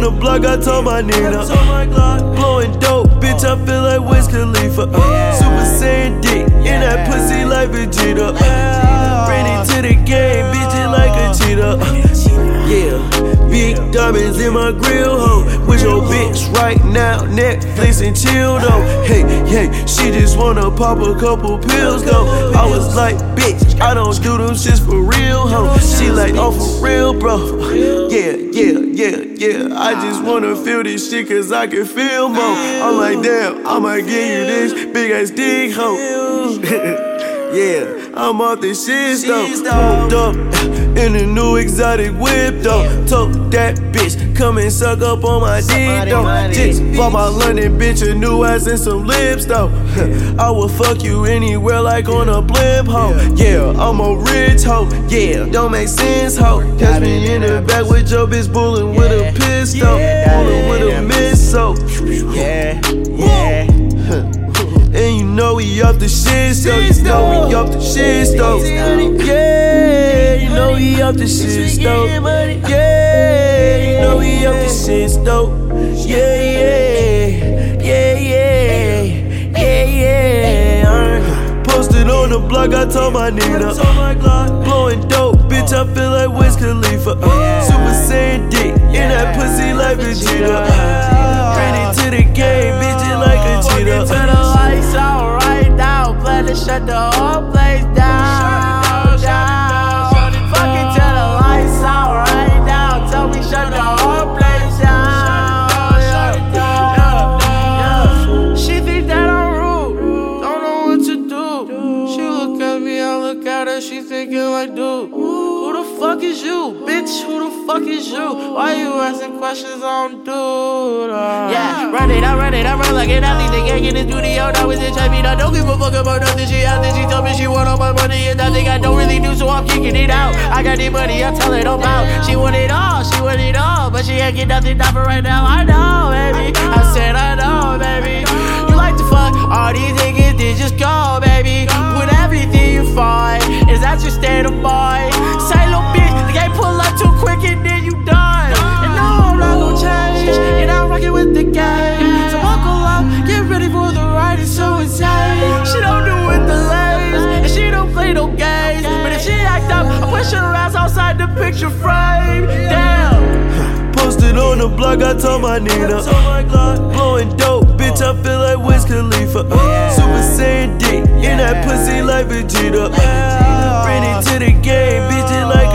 on the block, I told my Nina. Blowing dope, bitch, I feel like Wiz Khalifa. Super Saiyan dick, in that pussy like Vegeta. Ready to the game, bitch, it like a cheetah. Yeah, big diamonds in my grill, ho. With your bitch right now, Netflix and chill, though. Hey, she just wanna pop a couple pills, though. I was like, bitch, I don't do them shits for real, ho. She like, oh, for real, bro. Yeah. I just wanna feel this shit cause I can feel more. I'm like, damn, I might give you this big ass dick, ho. Yeah, I'm off this shit, though. Pumped up in a new exotic whip, though. Told that bitch, come and suck up on my dick, though. Just bought my London bitch a new ass and some lips, though. I would fuck you anywhere like on a blimp, ho. Yeah, I'm a rich ho. Yeah, don't make sense, ho. Catch me in the back with your bitch bullin' with a pistol. Bullin' with a missile. Yeah. And you know we off the shit, so you know we off the shit, though. Yeah, you know we off the shit, though. Yeah, you know we off the shit, though. Yeah. Posted on the block, I told my Nina. Blowing dope, bitch, I feel like Wiz Khalifa. Super Saiyan dick, in that pussy like Vegeta. Ready to the game, bitch, it like a cheetah. Shut the whole place down. Fucking till the lights out right now. Tell me shut the whole place down. She think that I'm rude, don't know what to do. She look at me, I look at her, she thinking like, dude, who the fuck is you? Bitch, who the fuck is you? Why you asking questions on dude? Yeah, run it, I run like an athlete. They can't get in the studio, now it's in me. I don't give a fuck about nothing she has. She told me she want all my money and nothing I don't really do, so I'm kicking it out. I got the money, I tell her don't bow. She want it all, but she ain't get nothing done for right now. I know, baby, I said I know, baby. You like to fuck, all these niggas did just go, baby. With everything you find, is that your state of mind? Say little bitch, the game pull up too quick and then you done. And no, I'm not gon' change, and I'm rockin' with the game. So buckle up, get ready for the ride, it's so insane. She don't do it delays, and she don't play no games. But if she act up, I push her ass outside the picture frame. Damn. Posted on the block, I told my Nina. Blowing dope, bitch, I feel like Wiz Khalifa. Super Saiyan dick, in that pussy like Vegeta. Ready to the game, bitch, it like